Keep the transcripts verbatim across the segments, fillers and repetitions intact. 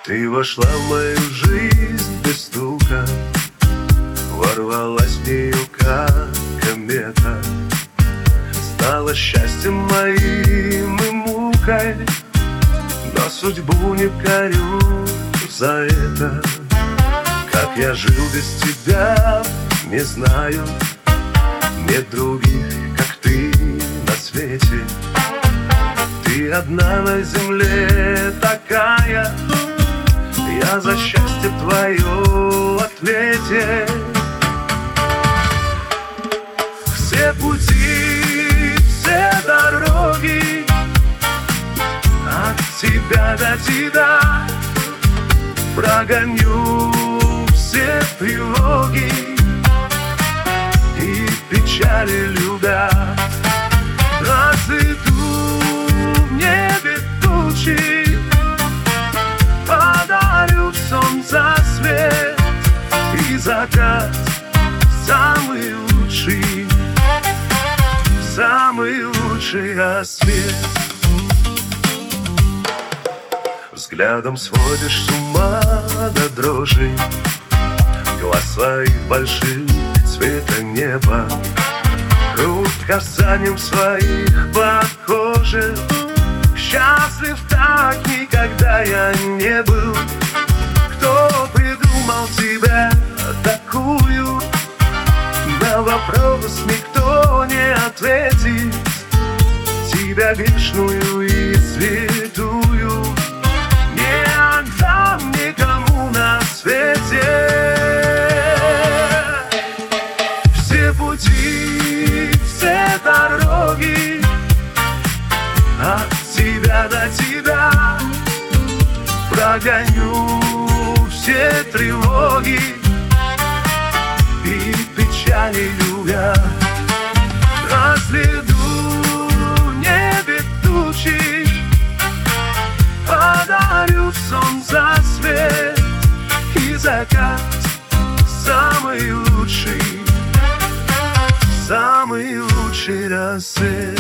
Ты вошла в мою жизнь без стука, ворвалась в нее, как комета. Стала счастьем моим и мукой, но судьбу не корю за это. Как я жил без тебя, не знаю. Нет других, как ты на свете. Ты одна на земле такая. Я за счастье твое в ответе. Все пути, все дороги от тебя до тебя, прогоню все тревоги и печали любя. Разведу в небе тучи, подарю солнца свет и закат самый лучший, самый лучший рассвет. Взглядом сводишь с ума до дрожи, глаз своих больших цвета неба, рук касанием своих похожих. Счастлив так никогда я не был. Кто придумал тебя такую? На вопрос никто не ответит. Тебя грешную и святую не отдам никому на свете. Все пути, все дороги от тебя до тебя, прогоню все тревоги и печали любя. Разведу в небе тучи, подарю солнца свет и закат самый лучший, самый лучший рассвет.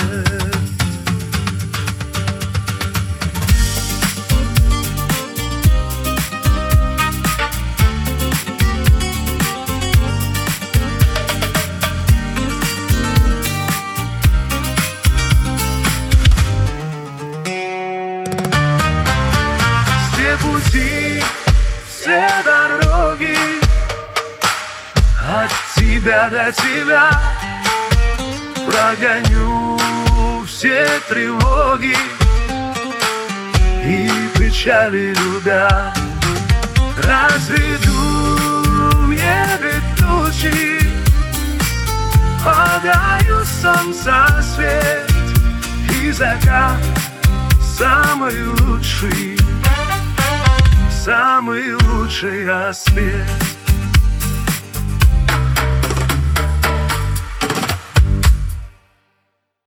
Пути, все дороги от тебя до тебя, прогоню все тревоги и печали любя. Разведу в небе тучи, подарю солнца свет и закат самый лучший, самый лучший рассвет.